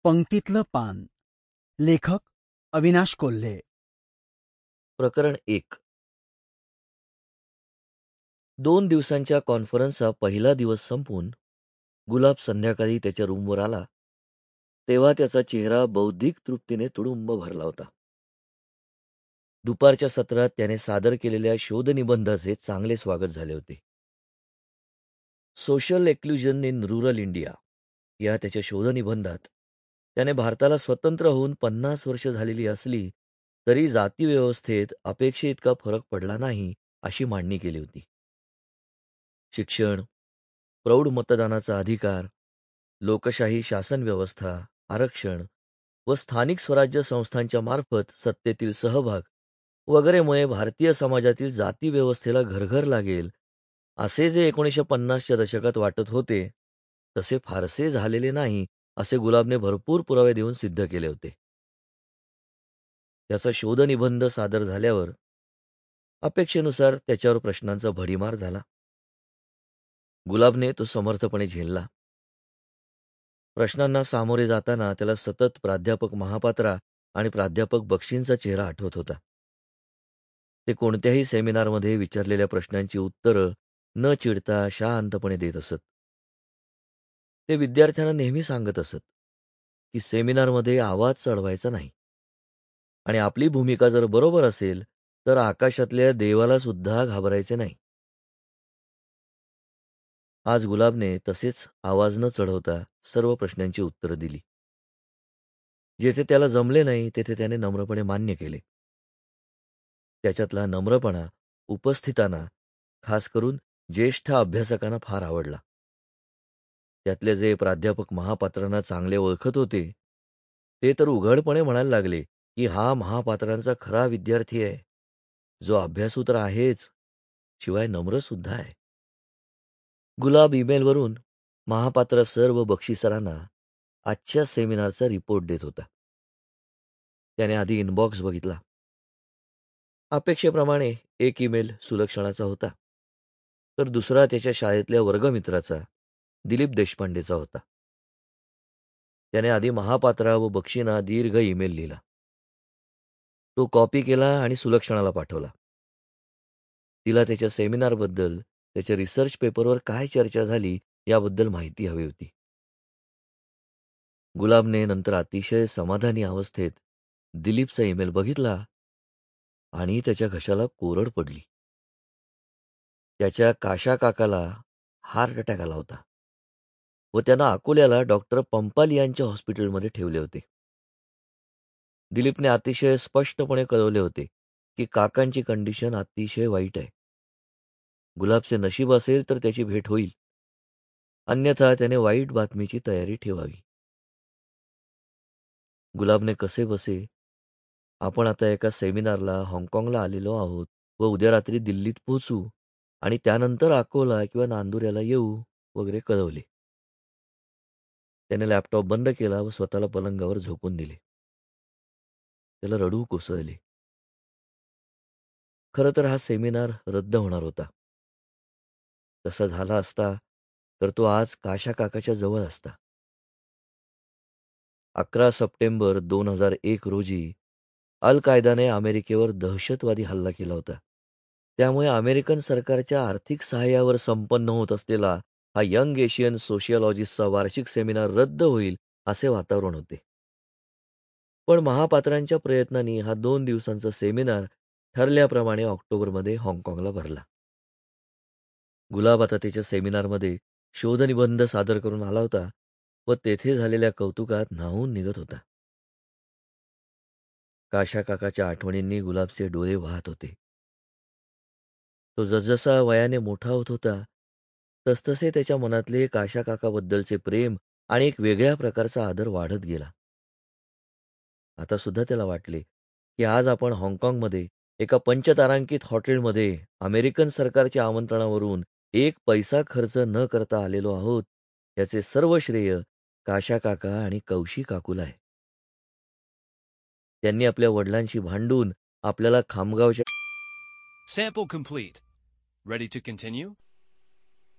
पंक्तीतलं पान. लेखक अविनाश कोल्हे. प्रकरण 1. 2 दिवसांच्या कॉन्फरन्सचा पहिला दिवस संपून गुलाब संध्याकाळी त्याच्या रूमवर आला, तेव्हा त्याचा चेहरा बौद्धिक तृप्तीने तुडुंब भरला होता. दुपारच्या सत्रात त्याने सादर केलेल्या शोधनिबंधाचे चांगले स्वागत झाले होते. Social exclusion in rural India या त्याच्या शोधनिबंधात त्याने भारताला स्वतंत्र होऊन 50 वर्ष झालेली असली तरी जातीव्यवस्थेत अपेक्षेइतका फरक पडला नाही, अशी मांडणी केली होती. शिक्षण, प्रौढ मतदानाचा अधिकार, लोकशाही शासन व्यवस्था, आरक्षण व स्थानिक स्वराज्य संस्थांच्या मार्फत सत्तेतील सहभाग वगैरेमुळे भारतीय समाजातील जातीव्यवस्थेला घरघर लागेल, असे जे 1950च्या दशकात वाटत होते, तसे फारसे झालेले नाही, असे गुलाबने भरपूर पुरावे देऊन सिद्ध केले होते. त्याचा शोधनिबंध सादर झाल्यावर अपेक्षेनुसार त्याच्यावर प्रश्नांचा भडीमार झाला. गुलाबने तो समर्थपणे झेलला. प्रश्नांना सामोरे जाताना त्याला सतत प्राध्यापक महापात्रा आणि प्राध्यापक बक्षींचा चेहरा आठवत होता. ते कोणत्याही सेमिनारमध्ये विचारलेल्या प्रश्नांची उत्तरं न चिडता शांतपणे देत असत. ते विद्यार्थ्यांना नेहमी सांगत असत की सेमिनारमध्ये आवाज चढवायचा नाही आणि आपली भूमिका जर बरोबर असेल तर आकाशातल्या देवाला सुद्धा घाबरायचे नाही. आज गुलाबने तसेच आवाज न चढवता सर्व प्रश्नांची उत्तरं दिली. जेथे त्याला जमले नाही तेथे त्याने नम्रपणे मान्य केले. त्याच्यातला नम्रपणा उपस्थितांना, खास करून ज्येष्ठ अभ्यासकांना फार आवडला. त्यातले जे प्राध्यापक महापात्रांना चांगले ओळखत होते, ते तर उघडपणे म्हणायला लागले की हा महापात्रांचा खरा विद्यार्थी आहे, जो अभ्यासू तर आहेच, शिवाय नम्रसुद्धा आहे. गुलाब ईमेलवरून महापात्र सर व बक्षी सरांना आजच्या सेमिनारचा रिपोर्ट देत होता. त्याने आधी इनबॉक्स बघितला. अपेक्षेप्रमाणे एक ईमेल सुलक्षणाचा होता, तर दुसरा त्याच्या शाळेतल्या वर्गमित्राचा दिलीप देशपांडेचा होता. त्याने आधी महापात्रा व बक्षींना दीर्घ ईमेल लिहिला. तो कॉपी केला आणि सुलक्षणाला पाठवला. तिला त्याच्या सेमिनारबद्दल, त्याच्या रिसर्च पेपरवर काय चर्चा झाली याबद्दल माहिती हवी होती. गुलाबने नंतर अतिशय समाधानी अवस्थेत दिलीपचा ईमेल बघितला आणि त्याच्या घशाला कोरड पडली. त्याच्या काशा काकाला हार्ट अटॅक आला होता व त्यांना अकोल्याला डॉक्टर पंपाल यांच्या हॉस्पिटलमध्ये ठेवले होते. दिलीपने अतिशय स्पष्टपणे कळवले होते की काकांची कंडिशन अतिशय वाईट आहे. गुलाबचे नशीब असेल तर त्याची भेट होईल, अन्यथा त्याने वाईट बातमीची तयारी ठेवावी. गुलाबने कसे बसे, आपण आता एका सेमिनारला हाँगकाँगला आलेलो आहोत व उद्या रात्री दिल्लीत पोहोचू आणि त्यानंतर अकोला किंवा नांदुऱ्याला येऊ वगैरे कळवले. त्याने लॅपटॉप बंद केला व स्वतःला पलंगावर झोपून दिले. त्याला रडू कोसळले. खरं तर हा सेमिनार रद्द होणार होता. तसा झाला असता तर तो आज काशा काकाच्या जवळ असता. 11 सप्टेंबर 2001 रोजी अल कायदाने अमेरिकेवर दहशतवादी हल्ला केला होता. त्यामुळे अमेरिकन सरकारच्या आर्थिक सहाय्यावर संपन्न होत असलेला हा यंग एशियन सोशिओलॉजिस्टचा वार्षिक सेमिनार रद्द होईल असे वातावरण होते. पण महापात्रांच्या प्रयत्नांनी हा 2 दिवसांचा सेमिनार ठरल्याप्रमाणे ऑक्टोबरमध्ये हाँगकाँगला भरला. गुलाब आता त्याच्या सेमिनारमध्ये शोधनिबंध सादर करून आला होता व तेथे झालेल्या कौतुकात न्हावून निघत होता. काशा काकाच्या आठवणींनी गुलाबचे डोळे वाहत होते. तो जसजसा वयाने मोठा होत होता, तसतसे त्याच्या मनातले काशा काकाबद्दलचे प्रेम आणि एक वेगळ्या प्रकारचा आदर वाढत गेला. आता सुद्धा त्याला वाटले की आज आपण हाँगकाँगमध्ये एका पंचतारांकित हॉटेलमध्ये अमेरिकन सरकारच्या आमंत्रणावरून 1 पैसा खर्च न करता आलेलो आहोत, याचे सर्व श्रेय काशा काका आणि कौशी काकूला आहे. त्यांनी आपल्या वडिलांशी भांडून आपल्याला खामगावच्या Sample complete. Ready to continue?